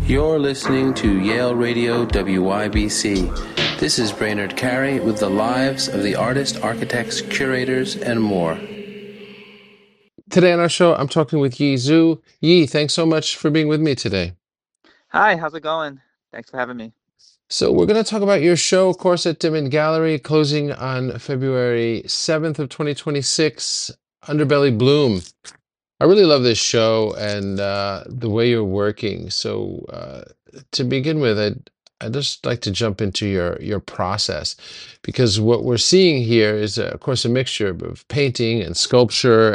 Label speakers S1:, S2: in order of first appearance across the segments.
S1: You're listening to Yale Radio WYBC. This is Brainerd Carey with the lives of the artists, architects, curators, and more. Today on our show, I'm talking with Yi Zhu. Yi, thanks so much for being with me today.
S2: Hi, how's it going? Thanks for having me.
S1: So we're going to talk about your show, of course, at Dimmond Gallery, closing on February 7th of 2026, Underbelly Bloom. I really love this show and the way you're working. So to begin with, I'd just like to jump into your process, because what we're seeing here is, of course, a mixture of painting and sculpture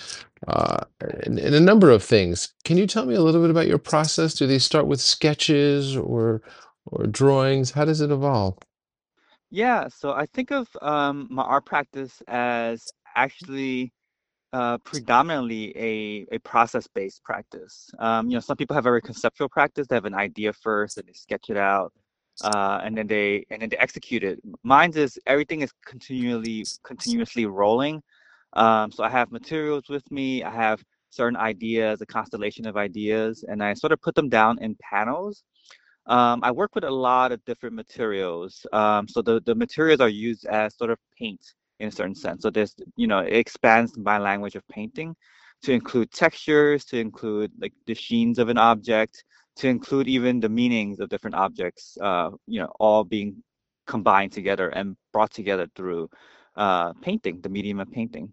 S1: and a number of things. Can you tell me a little bit about your process? Do they start with sketches or drawings? How does it evolve?
S2: Yeah, so I think of my art practice as actually predominantly a process-based practice. Some people have a very conceptual practice. They have an idea first, and they sketch it out, and then they execute it. Mine is everything is continuously rolling. So I have materials with me. I have certain ideas, a constellation of ideas, and I sort of put them down in panels. I work with a lot of different materials. So the materials are used as sort of paint in a certain sense. So it expands my language of painting to include textures, to include like the sheens of an object, to include even the meanings of different objects, all being combined together and brought together through painting, the medium of painting.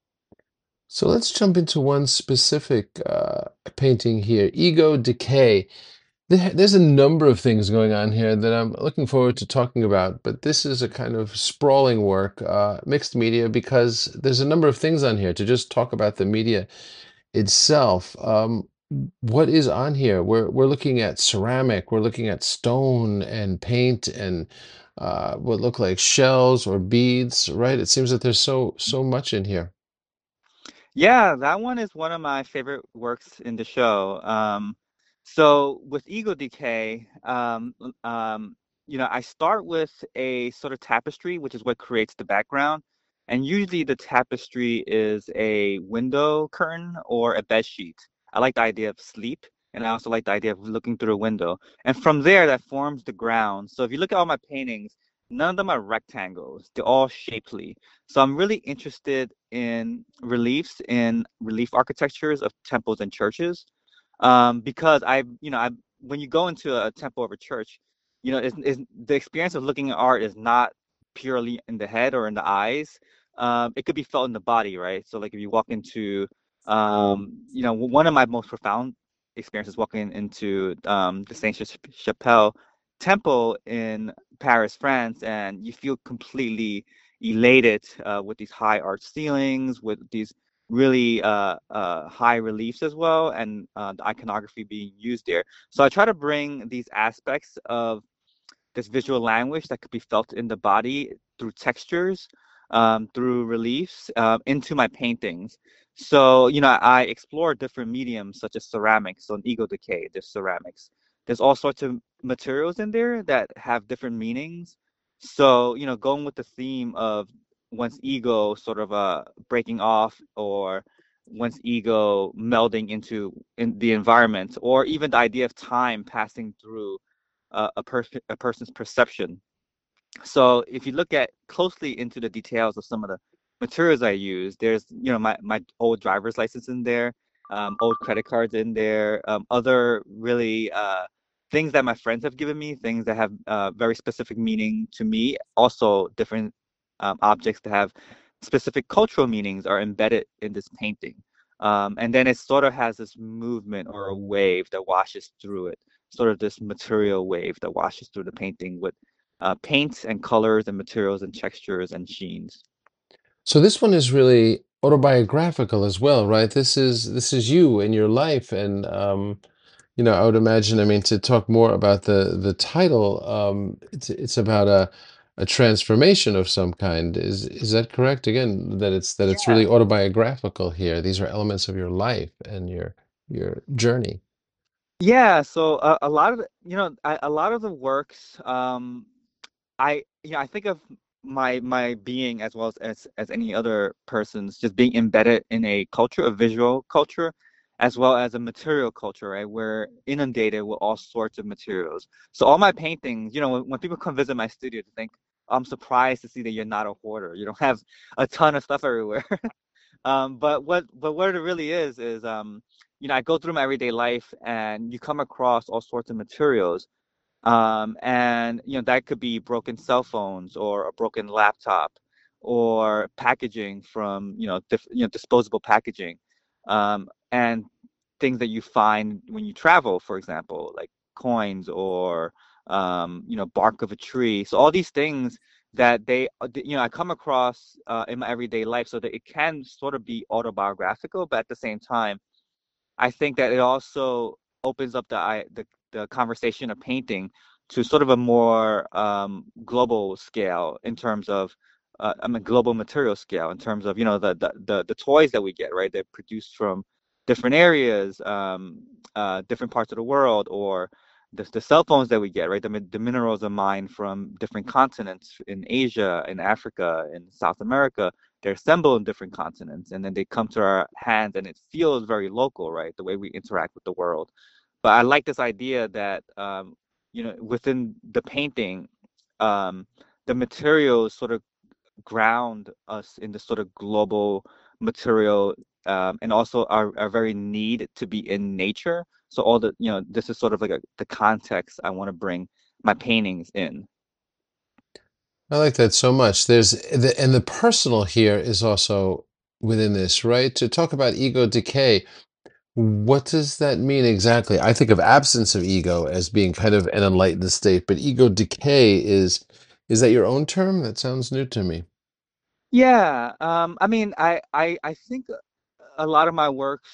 S1: So let's jump into one specific painting here, Ego Decay. There's a number of things going on here that I'm looking forward to talking about, but this is a kind of sprawling work, mixed media, because there's a number of things on here to just talk about the media itself. What is on here? We're looking at ceramic, we're looking at stone and paint and what look like shells or beads, right? It seems that there's so much in here.
S2: Yeah, that one is one of my favorite works in the show. So with Ego Decay, I start with a sort of tapestry, which is what creates the background. And usually the tapestry is a window curtain or a bed sheet. I like the idea of sleep, and I also like the idea of looking through a window. And from there, that forms the ground. So if you look at all my paintings, none of them are rectangles. They're all shapely. So I'm really interested in reliefs, in relief architectures of temples and churches, because when you go into a temple or a church, the experience of looking at art is not purely in the head or in the eyes. It could be felt in the body, right? So like if you walk into, one of my most profound experiences walking into the Saint Chapelle temple in Paris, France, and you feel completely elated with these high arch ceilings, with these really high reliefs as well, and the iconography being used there. So I try to bring these aspects of this visual language that could be felt in the body through textures, through reliefs, into my paintings. So, I explore different mediums such as ceramics. So in Ego Decay, there's ceramics. There's all sorts of materials in there that have different meanings. So, going with the theme of one's ego sort of breaking off, or one's ego melding into in the environment, or even the idea of time passing through a person's perception. So if you look at closely into the details of some of the materials I use, there's my old driver's license in there, old credit cards in there, other really things that my friends have given me, things that have very specific meaning to me. Also, different objects that have specific cultural meanings are embedded in this painting. And then it sort of has this movement or a wave that washes through it, sort of this material wave that washes through the painting with paints and colors and materials and textures and sheens.
S1: So this one is really autobiographical as well, right? This is you and your life, and I would imagine, I mean, to talk more about the title, it's about a transformation of some kind. Is that correct? Again, that it's
S2: Yeah.
S1: really autobiographical here. These are elements of your life and your journey.
S2: Yeah, so a lot of a lot of the works, I think of my being as well as any other person's just being embedded in a culture, a visual culture, as well as a material culture, right? We're inundated with all sorts of materials. So all my paintings, when people come visit my studio, to think I'm surprised to see that you're not a hoarder. You don't have a ton of stuff everywhere. But what it really is I go through my everyday life and you come across all sorts of materials. And that could be broken cell phones or a broken laptop or packaging from disposable packaging, and things that you find when you travel, for example, like coins or bark of a tree. So all these things that I come across in my everyday life, so that it can sort of be autobiographical, but at the same time I think that it also opens up the conversation of painting to sort of a more global scale in terms of global material scale in terms of the toys that we get, right? They're produced from different areas, different parts of the world, or the cell phones that we get, right? The minerals are mined from different continents in Asia, in Africa, in South America. They're assembled in different continents, and then they come to our hands, and it feels very local, right? The way we interact with the world. But I like this idea that within the painting, um, the materials sort of ground us in this sort of global material, and also our very need to be in nature. So this is sort of like the context I want to bring my paintings in.
S1: I like that so much. And the personal here is also within this, right? To talk about ego decay, what does that mean exactly? I think of absence of ego as being kind of an enlightened state, but ego decay is that your own term? That sounds new to me.
S2: Yeah, I mean, I think a lot of my works,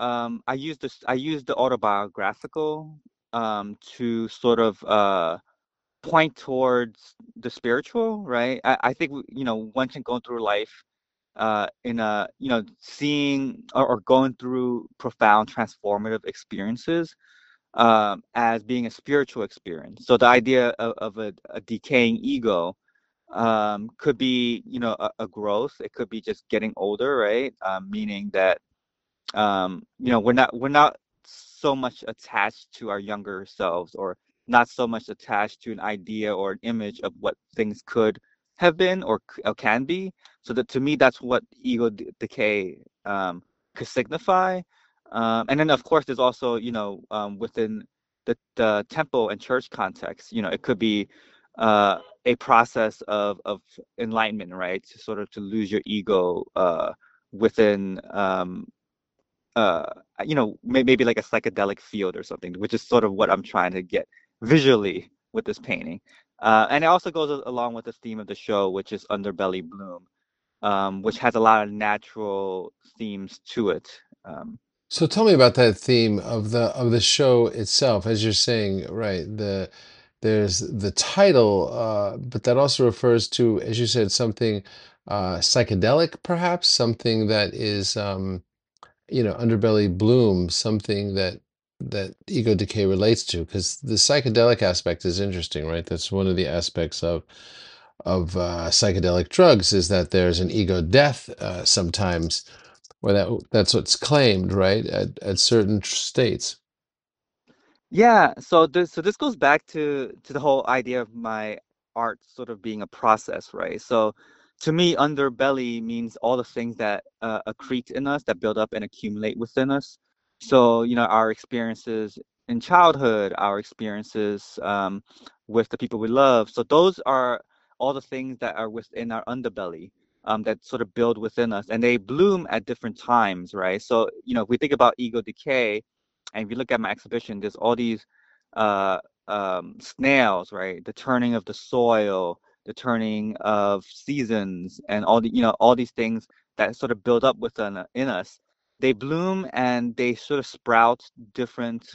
S2: I use the autobiographical to sort of point towards the spiritual, right? I think one can go through life in a seeing or going through profound transformative experiences as being a spiritual experience. So the idea of a decaying ego could be a growth. It could be just getting older, right? Meaning that we're not so much attached to our younger selves, or not so much attached to an idea or an image of what things could have been or can be. So that, to me, that's what decay could signify. And then of course there's also within the temple and church context, it could be a process of enlightenment, right? To sort of to lose your ego within uh maybe like a psychedelic field or something, which is sort of what I'm trying to get visually with this painting. And it also goes along with the theme of the show, which is Underbelly Bloom, which has a lot of natural themes to it. um,
S1: So tell me about that theme of the show itself. As you're saying, right, there's the title, but that also refers to, as you said, something psychedelic, perhaps, something that is underbelly bloom, something that ego decay relates to, because the psychedelic aspect is interesting, right? That's one of the aspects of psychedelic drugs, is that there's an ego death sometimes, or that's what's claimed, right, at certain states.
S2: Yeah, so this goes back to the whole idea of my art sort of being a process, right? So to me, underbelly means all the things that accrete in us, that build up and accumulate within us. So, our experiences in childhood, our experiences with the people we love. So those are all the things that are within our underbelly, that sort of build within us, and they bloom at different times, right? So, if we think about ego decay, and if you look at my exhibition, there's all these uh, snails, right? The turning of the soil, the turning of seasons, and all these things that sort of build up within in us. They bloom and they sort of sprout different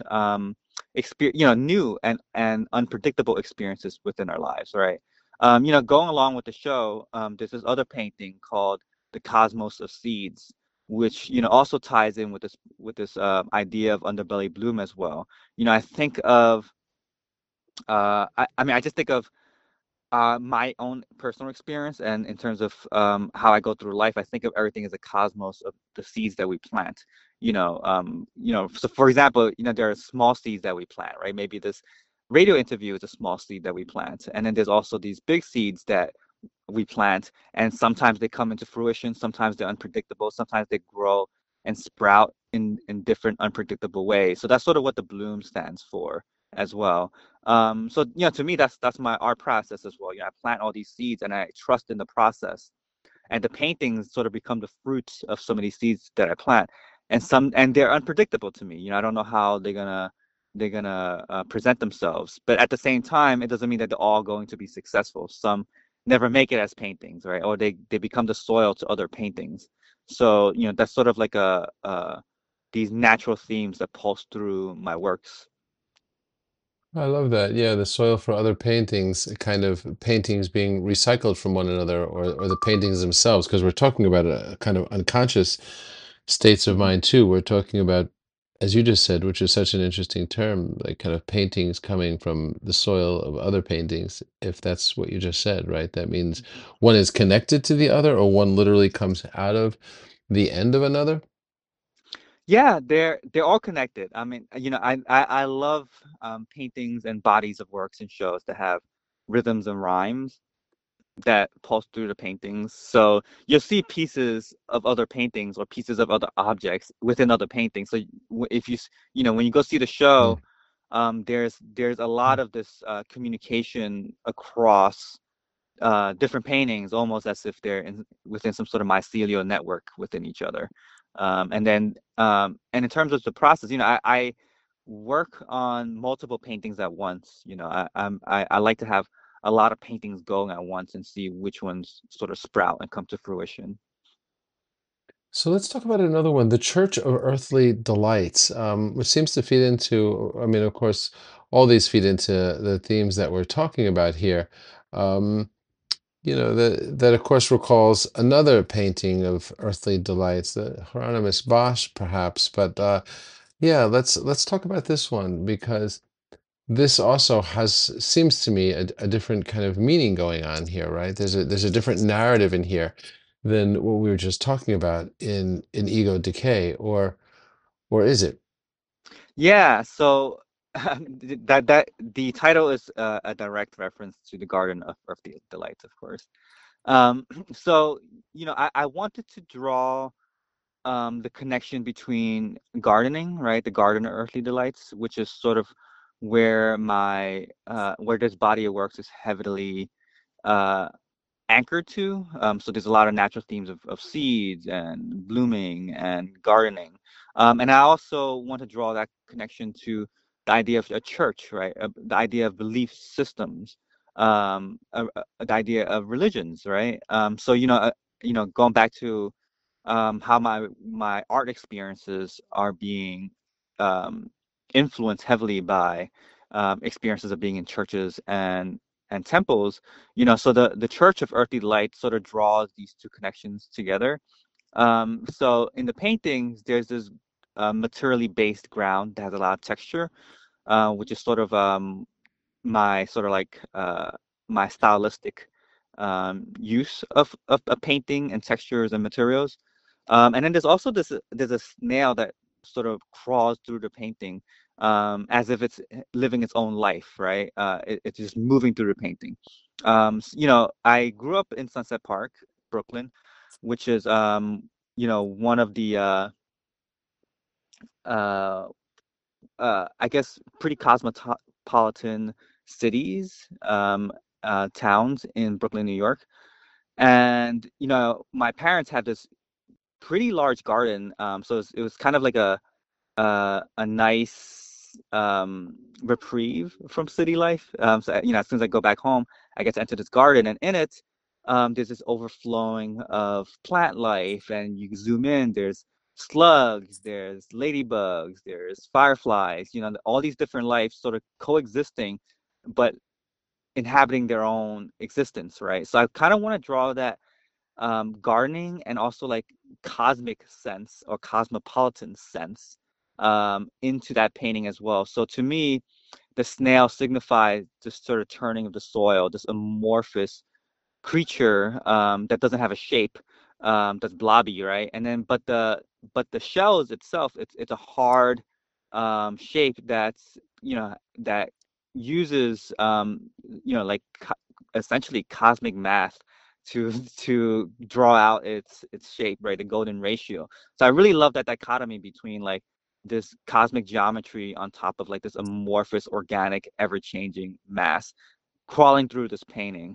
S2: new and unpredictable experiences within our lives, right? Going along with the show, there's this other painting called The Cosmos of Seeds, which also ties in with this idea of underbelly bloom as well. I think of I mean, I just think of My own personal experience, and in terms of how I go through life, I think of everything as a cosmos of the seeds that we plant. So for example, there are small seeds that we plant, right? Maybe this radio interview is a small seed that we plant, and then there's also these big seeds that we plant, and sometimes they come into fruition, sometimes they're unpredictable, sometimes they grow and sprout in different unpredictable ways. So that's sort of what the bloom stands for as well. So to me, that's my art process as well. I plant all these seeds and I trust in the process, and the paintings sort of become the fruits of some of these seeds that I plant, and they're unpredictable to me. I don't know how they're gonna present themselves, but at the same time, it doesn't mean that they're all going to be successful. Some never make it as paintings, right? Or they become the soil to other paintings. So that's sort of like a these natural themes that pulse through my works.
S1: I love that. Yeah, the soil for other paintings, kind of paintings being recycled from one another, or the paintings themselves, because we're talking about a kind of unconscious states of
S2: Mhm.
S1: mind too. We're talking about, as you just said, which is such an interesting term, like kind of paintings coming from the soil of other paintings. If that's what you just said, right? That means
S2: Mhm.
S1: one is connected to the other, or one literally comes out of the end of another.
S2: Yeah, they're all connected. I mean, I love paintings and bodies of works and shows that have rhythms and rhymes that pulse through the paintings. So you'll see pieces of other paintings or pieces of other objects within other paintings. So if when you go see the show,
S1: Mm.
S2: there's a lot of this communication across different paintings, almost as if they're within some sort of mycelial network within each other. And in terms of the process, I work on multiple paintings at once. I like to have a lot of paintings going at once and see which ones sort of sprout and come to fruition.
S1: So let's talk about another one, the Church of Earthly Delights, which seems to feed into, I mean, of course, all these feed into the themes that we're talking about here. Um, that of course recalls another painting of Earthly Delights, the Hieronymus Bosch, perhaps. But yeah, let's talk about this one because this also has seems to me a different kind of meaning going on here, right? There's a different narrative in here than what we were just talking about in ego decay, or is it?
S2: Yeah, so that the title is a direct reference to the Garden of Earthly Delights, of course. So I wanted to draw the connection between gardening, right? The Garden of Earthly Delights, which is sort of where this body of works is heavily uh, anchored to. So there's a lot of natural themes of seeds and blooming and gardening. And I also want to draw that connection to the idea of a church, right? The idea of belief systems, the idea of religions, right? So going back to how my art experiences are being um, influenced heavily by experiences of being in churches and temples. So the Church of Earthly Light sort of draws these two connections together. So in the paintings, there's this materially based ground that has a lot of texture, which is sort of my sort of like my stylistic use of painting and textures and materials. And then there's a snail that sort of crawls through the painting as if it's living its own life, right? It's just moving through the painting. I grew up in Sunset Park, Brooklyn, which is one of the uh, I guess pretty cosmopolitan cities, towns in Brooklyn, New York. And my parents had this pretty large garden, so it was kind of like a nice reprieve from city life. So as soon as I go back home, I get to enter this garden, and in it, there's this overflowing of plant life, and you zoom in. There's slugs, there's ladybugs, there's fireflies. All these different life sort of coexisting, but inhabiting their own existence, right? So I kind of want to draw that gardening and also like cosmic sense or cosmopolitan sense into that painting as well. So to me, the snail signifies this sort of turning of the soil, this amorphous creature that doesn't have a shape, that's blobby, right? And then but the shells itself, it's a hard shape that's that uses like essentially cosmic math to to draw out its shape, right? The golden ratio. So I really love that dichotomy between like this cosmic geometry on top of like this amorphous organic ever-changing mass crawling through this painting.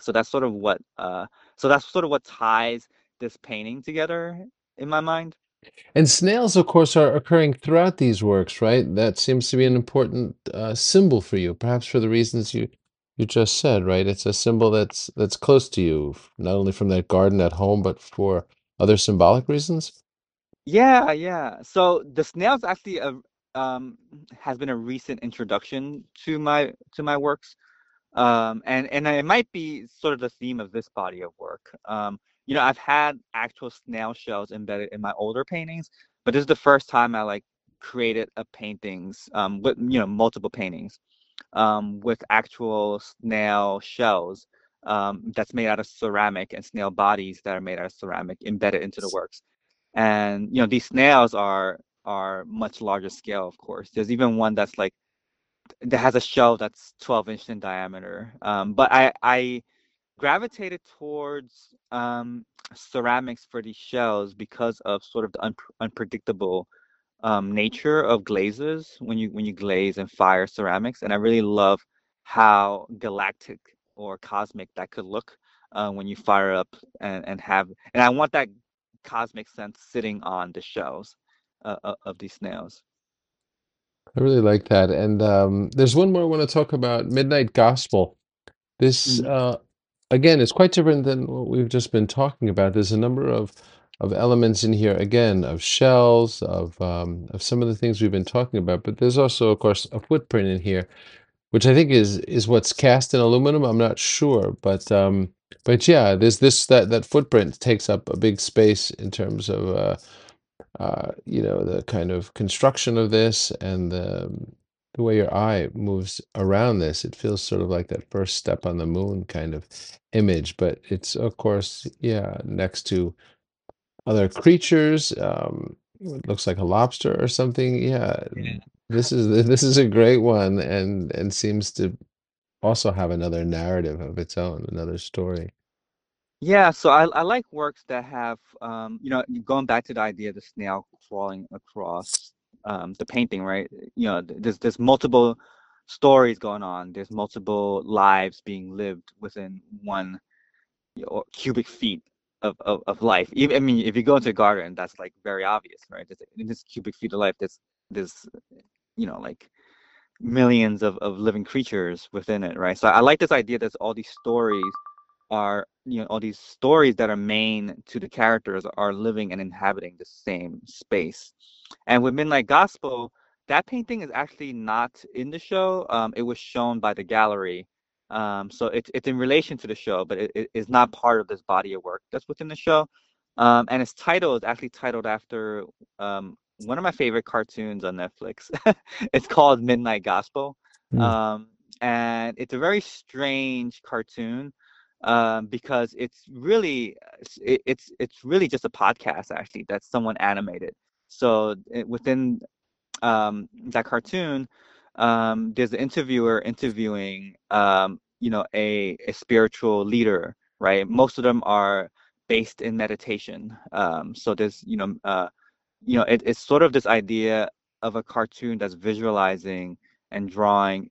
S2: So that's sort of what ties this painting together in my mind.
S1: And snails, of course, are occurring throughout these works, right? That seems to be an important symbol for you, perhaps for the reasons you just said, right? It's a symbol that's close to you, not only from that garden at home, but for other symbolic reasons.
S2: Yeah, yeah. So the snail's actually a um has been a recent introduction to my works. And it might be sort of the theme of this body of work. I've had actual snail shells embedded in my older paintings, but this is the first time I like created a paintings with multiple paintings with actual snail shells that's made out of ceramic and snail bodies that are made out of ceramic embedded into the works. And these snails are much larger scale, of course. There's even one that has a shell that's 12 inch in diameter. But I gravitated towards ceramics for these shells because of sort of the unpredictable nature of glazes when you glaze and fire ceramics, and I really love how galactic or cosmic that could look when you fire up and I want that cosmic sense sitting on the shells of these snails.
S1: I really like that. And there's one more I want to talk about, Midnight Gospel. This
S2: Mhm.
S1: again is quite different than what we've just been talking about. There's a number of elements in here, again, of shells, of some of the things we've been talking about, but there's also, of course, a footprint in here, which I think is what's cast in aluminum. I'm not sure, but yeah, there's this that footprint takes up a big space in terms of the kind of construction of this and the way your eye moves around this. It feels sort of like that first step on the moon kind of image, but it's of course, yeah, next to other creatures. It looks like a lobster or something. Yeah,
S2: Yeah.
S1: this is a great one and seems to also have another narrative of its own, another story.
S2: Yeah, so I like works that have going back to the idea of the snail crawling across the painting, right? There's multiple stories going on. There's multiple lives being lived within one cubic feet of life. Even I mean, if you go into a garden, that's like very obvious, right? In this cubic feet of life, there's like millions of living creatures within it, right? So I like this idea that all these stories that are main to the characters are living and inhabiting the same space. And with Midnight Gospel, that painting is actually not in the show. It was shown by the gallery. So it's in relation to the show, but it is not part of this body of work that's within the show. And its title is actually titled after one of my favorite cartoons on Netflix. It's called Midnight Gospel.
S1: Hmm.
S2: Um, and it's a very strange cartoon because it's really just a podcast actually that someone animated. So within that cartoon, there's an interviewer interviewing a spiritual leader, right? Most of them are based in meditation. So there's it's sort of this idea of a cartoon that's visualizing and drawing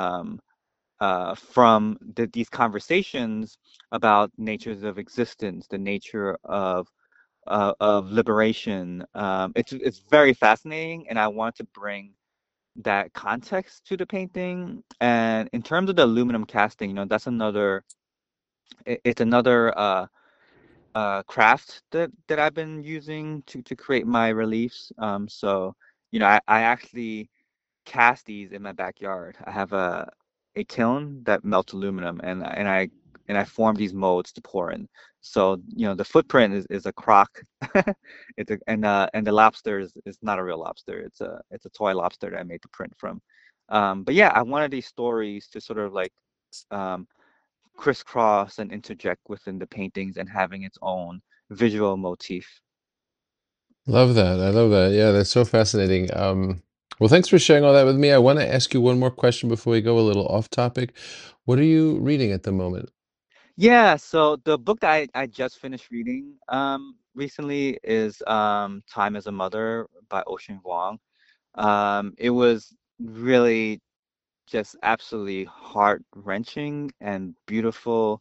S2: from these conversations about natures of existence, the nature of liberation. It's very fascinating, and I want to bring that context to the painting. And in terms of the aluminum casting, that's it's another craft that I've been using to create my reliefs. So I actually cast these in my backyard. I have a kiln that melts aluminum, and I form these molds to pour in. So the footprint is a crock. And the lobster is not a real lobster. It's a toy lobster that I made the print from. But yeah, I wanted these stories to sort of like um, crisscross and interject within the paintings and having its own visual motif.
S1: Love that. I love that. Yeah, that's so fascinating. Well, thanks for sharing all that with me. I want to ask you one more question before we go a little off topic. What are you reading at the moment?
S2: Yeah, so the book that I just finished reading recently is Time as a Mother by Ocean Vuong. It was really just absolutely heart-wrenching and beautiful.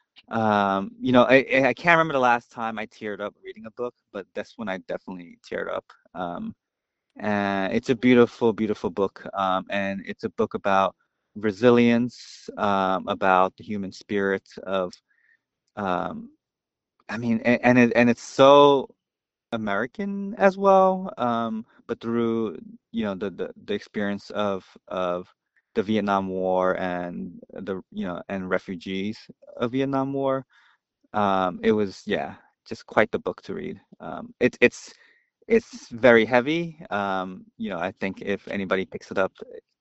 S2: I can't remember the last time I teared up reading a book, but that's when I definitely teared up. And it's a beautiful, beautiful book. And it's a book about resilience, about the human spirit of, um, I mean, and it's so American as well, but through, the experience of the Vietnam War and and refugees of Vietnam War. It was, yeah, just quite the book to read. It's very heavy. I think if anybody picks it up,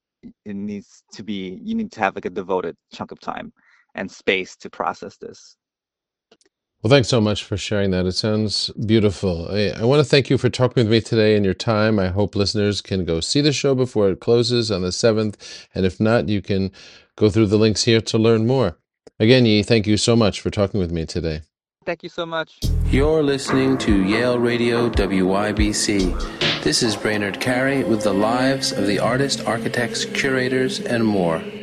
S2: you need to have like a devoted chunk of time and space to process this.
S1: Well, thanks so much for sharing that. It sounds beautiful. I want to thank you for talking with me today and your time. I hope listeners can go see the show before it closes on the 7th. And if not, you can go through the links here to learn more. Again, Yi, thank you so much for talking with me today.
S2: Thank you so much.
S3: You're listening to Yale Radio WYBC. This is Brainerd Carey with the lives of the artists, architects, curators, and more.